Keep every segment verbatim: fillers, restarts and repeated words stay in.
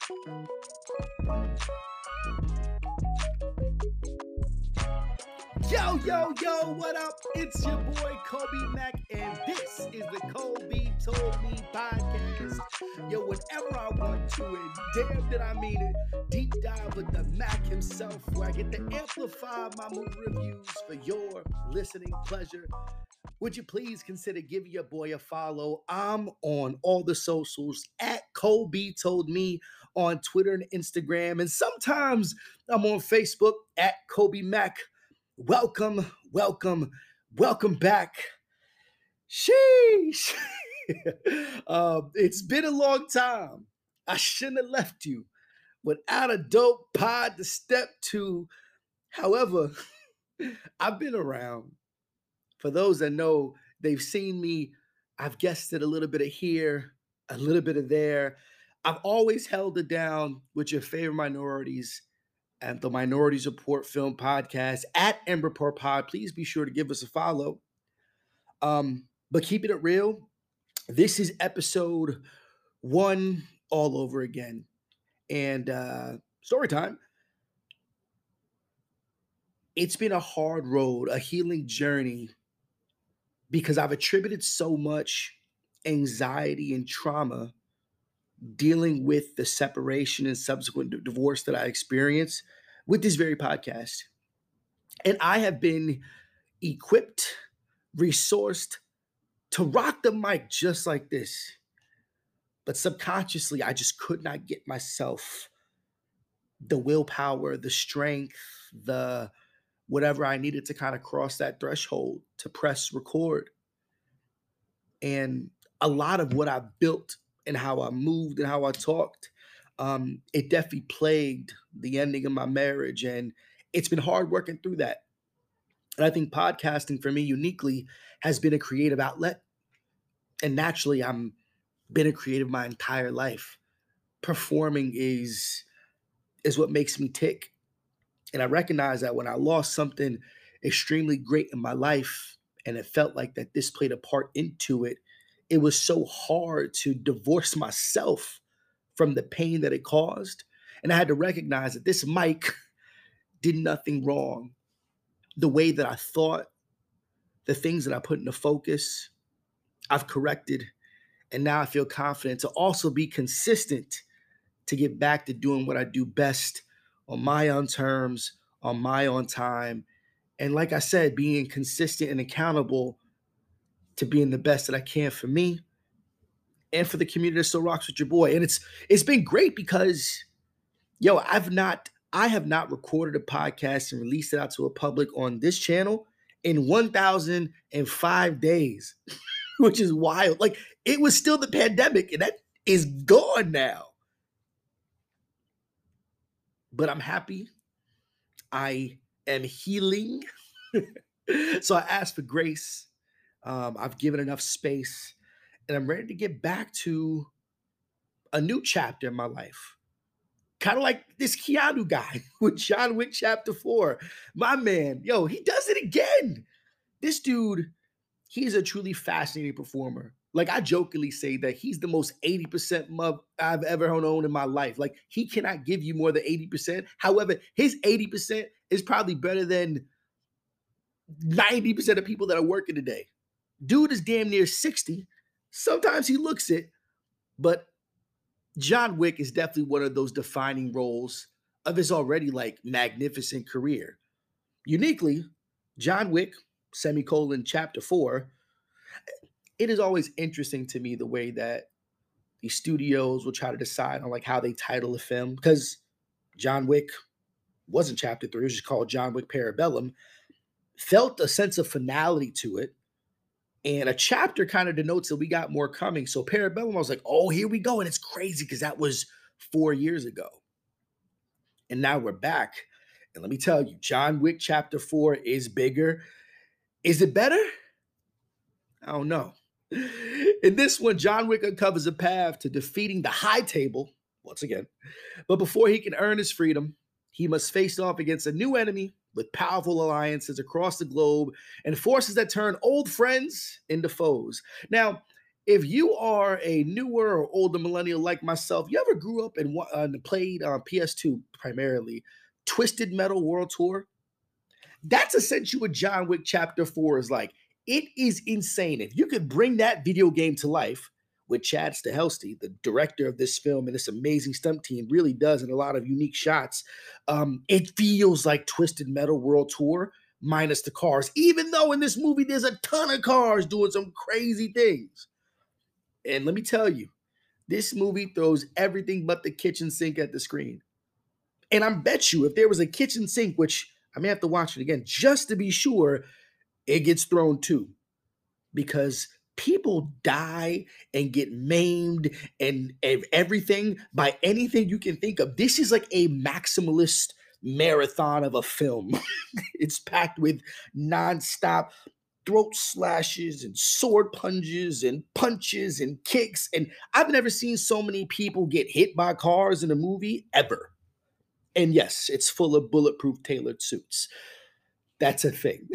Yo, yo, yo, what up? It's your boy Kobe Mack, and this is the Kobe Told Me podcast. Yo, whenever I want to, and damn did I mean it, deep dive with the Mac himself, where I get to amplify my movie reviews for your listening pleasure. Would you please consider giving your boy a follow? I'm on all the socials at Kobe Told Me on Twitter and Instagram, and sometimes I'm on Facebook at Kobe Mack. Welcome, welcome, welcome back. Sheesh. uh, it's been a long time. I shouldn't have left you without a dope pod to step to. However, I've been around. For those that know, they've seen me. I've guested a little bit of here, a little bit of there. I've always held it down with your favorite minorities and the Minority Report Film Podcast at Emberport Pod. Please be sure to give us a follow. Um, but keeping it real, this is episode one all over again. And uh, story time. It's been a hard road, a healing journey, because I've attributed so much anxiety and trauma dealing with the separation and subsequent divorce that I experienced with this very podcast. And I have been equipped, resourced to rock the mic just like this. But subconsciously, I just could not get myself the willpower, the strength, the whatever I needed to kind of cross that threshold to press record. And a lot of what I built and how I moved and how I talked, um, it definitely plagued the ending of my marriage. And it's been hard working through that. And I think podcasting for me uniquely has been a creative outlet. And naturally, I'm been a creative my entire life. Performing is, is what makes me tick. And I recognize that when I lost something extremely great in my life, and it felt like that this played a part into it, it was so hard to divorce myself from the pain that it caused. And I had to recognize that this mic did nothing wrong. The way that I thought, the things that I put into focus, I've corrected. And now I feel confident to also be consistent to get back to doing what I do best on my own terms, on my own time. And like I said, being consistent and accountable to being the best that I can for me and for the community that still rocks with your boy. And it's it's been great because, yo, I've not, I have not recorded a podcast and released it out to a public on this channel in one thousand five days, which is wild. Like, it was still the pandemic, and that is gone now. But I'm happy. I am healing. So I asked for grace. Um, I've given enough space, and I'm ready to get back to a new chapter in my life. Kind of like this Keanu guy with John Wick Chapter four. My man, yo, he does it again. This dude, he's a truly fascinating performer. Like, I jokingly say that he's the most eighty percent mug I've ever known in my life. Like, he cannot give you more than eighty percent. However, his eighty percent is probably better than ninety percent of people that are working today. Dude is damn near sixty. Sometimes he looks it, but John Wick is definitely one of those defining roles of his already like magnificent career. Uniquely, John Wick, semicolon, chapter four, it is always interesting to me the way that the studios will try to decide on like how they title a film, because John Wick wasn't chapter three, it was just called John Wick Parabellum, felt a sense of finality to it. And a chapter kind of denotes that we got more coming. So Parabellum, I was like, oh, here we go. And it's crazy because that was four years ago. And now we're back. And let me tell you, John Wick Chapter four is bigger. Is it better? I don't know. In this one, John Wick uncovers a path to defeating the High Table, once again. But before he can earn his freedom, he must face off against a new enemy with powerful alliances across the globe and forces that turn old friends into foes. Now, If you are a newer or older millennial like myself, you ever grew up and, wa- uh, and played on P S two primarily Twisted Metal World Tour? That's essentially what John Wick Chapter four is like. It is insane. If you could bring that video game to life, with Chad Stahelski, the director of this film and this amazing stunt team, really does in a lot of unique shots. Um, it feels like Twisted Metal World Tour minus the cars, even though in this movie there's a ton of cars doing some crazy things. And let me tell you, this movie throws everything but the kitchen sink at the screen. And I bet you if there was a kitchen sink, which I may have to watch it again just to be sure, it gets thrown too. Because people die and get maimed and, and everything by anything you can think of. This is like a maximalist marathon of a film. It's packed with nonstop throat slashes and sword punches and punches and kicks. And I've never seen so many people get hit by cars in a movie ever. And yes, it's full of bulletproof tailored suits. That's a thing.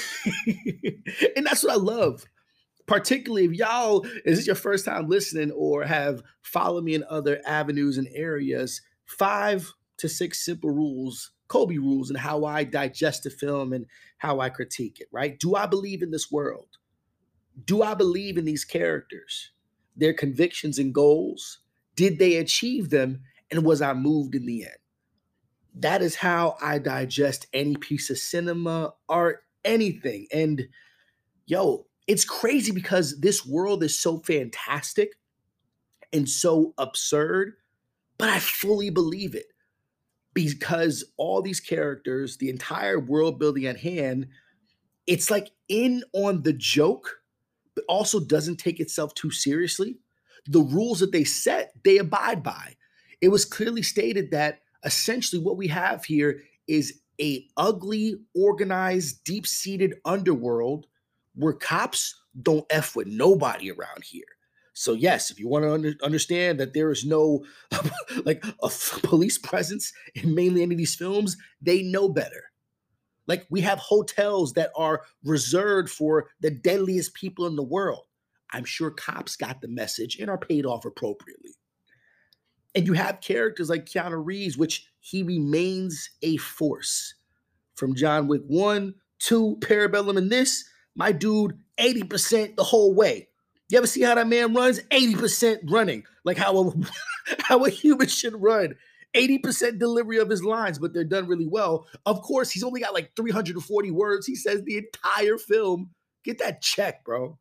And that's what I love. Particularly if y'all, is this your first time listening or have followed me in other avenues and areas, five to six simple rules, Kobe rules, and how I digest a film and how I critique it, right? Do I believe in this world? Do I believe in these characters, their convictions and goals? Did they achieve them? And was I moved in the end? That is how I digest any piece of cinema, art, anything. And yo, it's crazy because this world is so fantastic and so absurd, but I fully believe it because all these characters, the entire world building at hand, it's like in on the joke, but also doesn't take itself too seriously. The rules that they set, they abide by. It was clearly stated that essentially what we have here is a ugly, organized, deep-seated underworld where cops don't F with nobody around here. So yes, if you want to under, understand that there is no like a f- police presence in mainly any of these films, they know better. Like we have hotels that are reserved for the deadliest people in the world. I'm sure cops got the message and are paid off appropriately. And you have characters like Keanu Reeves, which he remains a force. From John Wick one, two, Parabellum, and this, my dude, eighty percent the whole way. You ever see how that man runs? eighty percent running, like how a, how a human should run. eighty percent delivery of his lines, but they're done really well. Of course, he's only got like three hundred forty words. He says the entire film. Get that check, bro.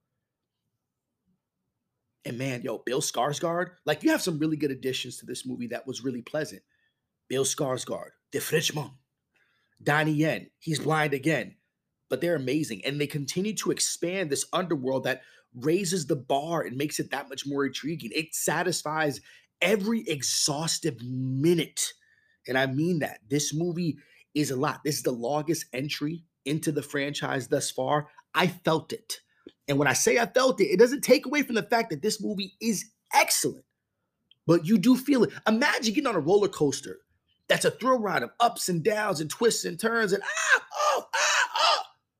And man, yo, Bill Skarsgård, like you have some really good additions to this movie that was really pleasant. Bill Skarsgård, De Frenchman, Donnie Yen, he's blind again, but they're amazing. And they continue to expand this underworld that raises the bar and makes it that much more intriguing. It satisfies every exhaustive minute. And I mean that. This movie is a lot. This is the longest entry into the franchise thus far. I felt it. And when I say I felt it, it doesn't take away from the fact that this movie is excellent, but you do feel it. Imagine getting on a roller coaster that's a thrill ride of ups and downs and twists and turns and ah, oh, ah, oh.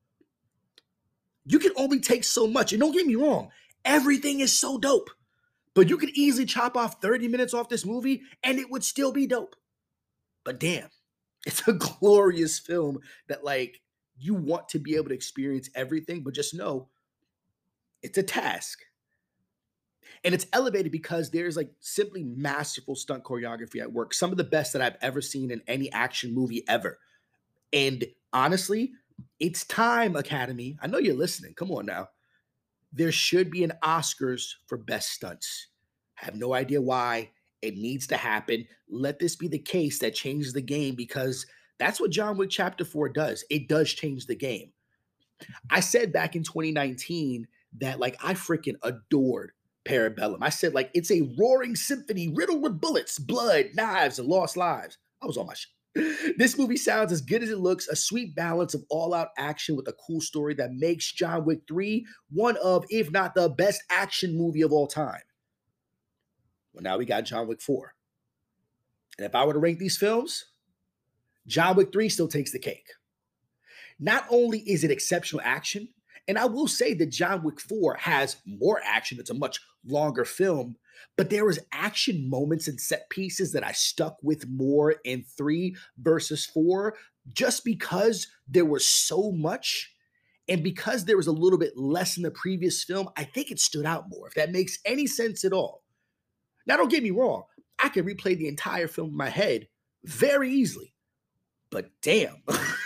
You can only take so much. And don't get me wrong, everything is so dope. But you could easily chop off thirty minutes off this movie and it would still be dope. But damn, it's a glorious film that, like, you want to be able to experience everything, but just know it's a task. And it's elevated because there's like simply masterful stunt choreography at work. Some of the best that I've ever seen in any action movie ever. And honestly, it's time, Academy. I know you're listening. Come on now. There should be an Oscars for best stunts. I have no idea why. It needs to happen. Let this be the case that changes the game because that's what John Wick Chapter four does. It does change the game. I said back in twenty nineteen that like I freaking adored Parabellum. I said like it's a roaring symphony riddled with bullets, blood, knives, and lost lives. I was on my shit. This movie sounds as good as it looks, a sweet balance of all-out action with a cool story that makes John Wick three one of, if not the best action movie of all time. Well, now we got John Wick four. And if I were to rank these films, John Wick three still takes the cake. Not only is it exceptional action, and I will say that John Wick four has more action. It's a much longer film, but there was action moments and set pieces that I stuck with more in three versus four, just because there was so much. And because there was a little bit less in the previous film, I think it stood out more, if that makes any sense at all. Now, don't get me wrong, I can replay the entire film in my head very easily, but damn,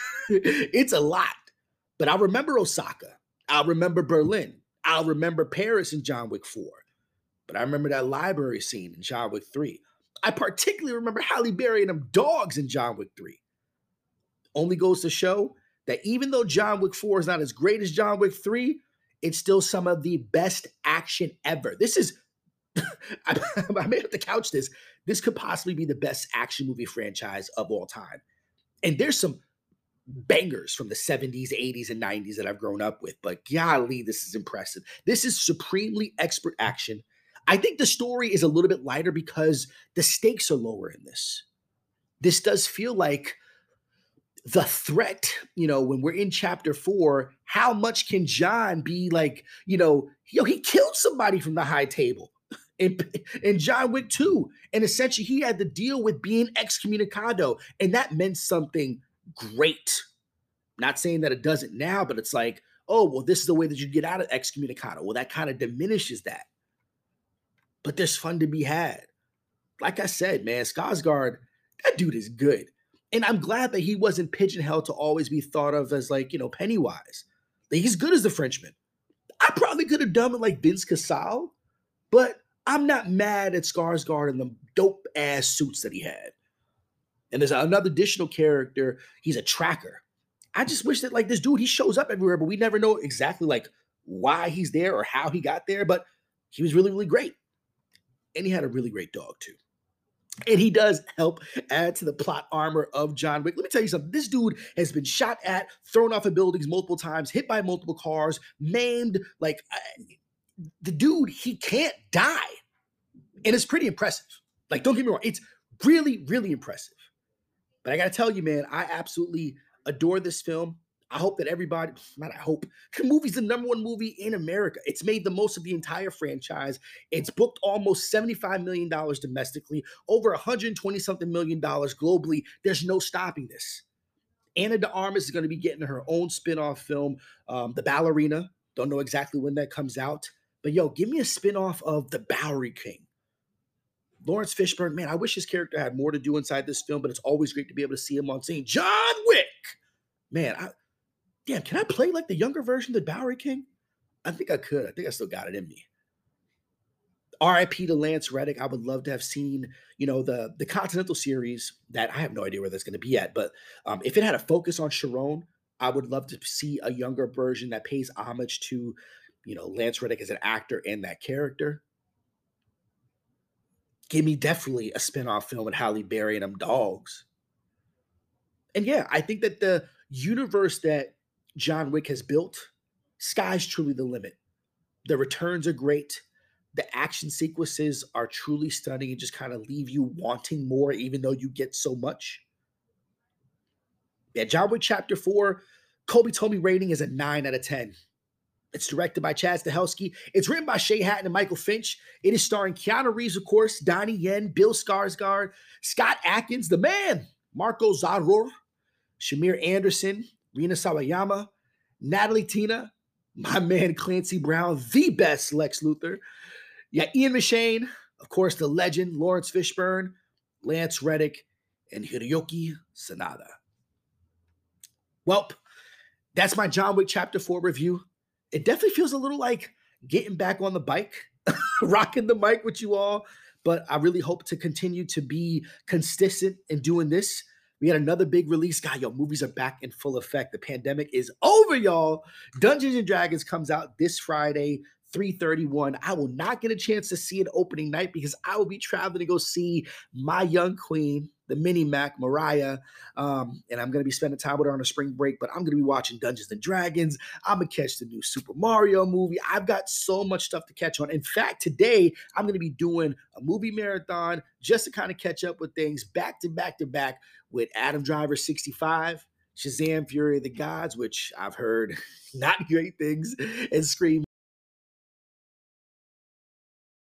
it's a lot. But I'll remember Osaka. I'll remember Berlin. I'll remember Paris in John Wick four. But I remember that library scene in John Wick three. I particularly remember Halle Berry and them dogs in John Wick three. Only goes to show that even though John Wick four is not as great as John Wick three, it's still some of the best action ever. This is, I, I may have to couch this. This could possibly be the best action movie franchise of all time. And there's some bangers from the seventies, eighties, and nineties that I've grown up with, but golly, this is impressive. This is supremely expert action. I think the story is a little bit lighter because the stakes are lower in this. This does feel like the threat, you know, when we're in chapter four, how much can John be like, you know, yo, he killed somebody from the high table in, in John Wick two. And essentially he had to deal with being excommunicado. And that meant something great. Not saying that it doesn't now, but it's like, oh, well, this is the way that you get out of excommunicado. Well, that kind of diminishes that. But there's fun to be had. Like I said, man, Skarsgård, that dude is good. And I'm glad that he wasn't pigeonholed to always be thought of as like, you know, Pennywise. Like, he's good as the Frenchman. I probably could have done it like Vince Cassel, but I'm not mad at Skarsgård and the dope ass suits that he had. And there's another additional character. He's a tracker. I just wish that like this dude, he shows up everywhere, but we never know exactly like why he's there or how he got there. But he was really, really great. And he had a really great dog too. And he does help add to the plot armor of John Wick. Let me tell you something. This dude has been shot at, thrown off of buildings multiple times, hit by multiple cars, maimed. Like, uh, the dude, he can't die. And it's pretty impressive. Like, don't get me wrong. It's really, really impressive. But I got to tell you, man, I absolutely adore this film. I hope that everybody, not I hope, the movie's the number one movie in America. It's made the most of the entire franchise. It's booked almost seventy-five million dollars domestically, over one hundred twenty something million dollars globally. There's no stopping this. Anna de Armas is going to be getting her own spin-off film, um, The Ballerina. Don't know exactly when that comes out. But yo, give me a spin-off of The Bowery King. Lawrence Fishburne, man, I wish his character had more to do inside this film, but it's always great to be able to see him on scene. John Wick! Man, I, damn, can I play like the younger version of the Bowery King? I think I could. I think I still got it in me. R I P to Lance Reddick. I would love to have seen, you know, the, the Continental series that I have no idea where that's going to be at, but um, if it had a focus on Sharon, I would love to see a younger version that pays homage to, you know, Lance Reddick as an actor and that character. Give me definitely a spinoff film with Halle Berry and them dogs. And yeah, I think that the universe that John Wick has built, sky's truly the limit. The returns are great. The action sequences are truly stunning and just kind of leave you wanting more, even though you get so much. Yeah, John Wick Chapter four, Kobe told me rating is a nine out of ten. It's directed by Chad Stahelski. It's written by Shay Hatton and Michael Finch. It is starring Keanu Reeves, of course, Donnie Yen, Bill Skarsgård, Scott Atkins, the man, Marco Zaror, Shamir Anderson, Rina Sawayama, Natalie Tina, my man Clancy Brown, the best Lex Luthor. Yeah, Ian McShane, of course, the legend, Lawrence Fishburne, Lance Reddick, and Hiroyuki Sanada. Well, that's my John Wick Chapter four review. It definitely feels a little like getting back on the bike, rocking the mic with you all. But I really hope to continue to be consistent in doing this. We had another big release. God, yo, movies are back in full effect. The pandemic is over, y'all. Dungeons and Dragons comes out this Friday, three thirty-one. I will not get a chance to see it opening night because I will be traveling to go see my young queen, the mini Mac, Mariah. Um, and I'm going to be spending time with her on a spring break, but I'm going to be watching Dungeons and Dragons. I'm going to catch the new Super Mario movie. I've got so much stuff to catch on. In fact, today I'm going to be doing a movie marathon just to kind of catch up with things back to back to back with Adam Driver sixty-five, Shazam Fury of the Gods, which I've heard not great things, and Scream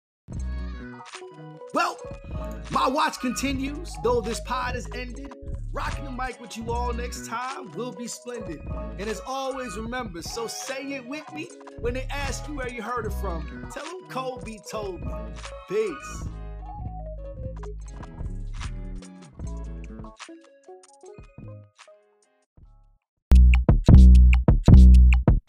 Well, my watch continues, though this pod has ended. Rocking the mic with you all next time will be splendid. And as always, remember, so say it with me when they ask you where you heard it from. Tell them Kobe told me. Peace.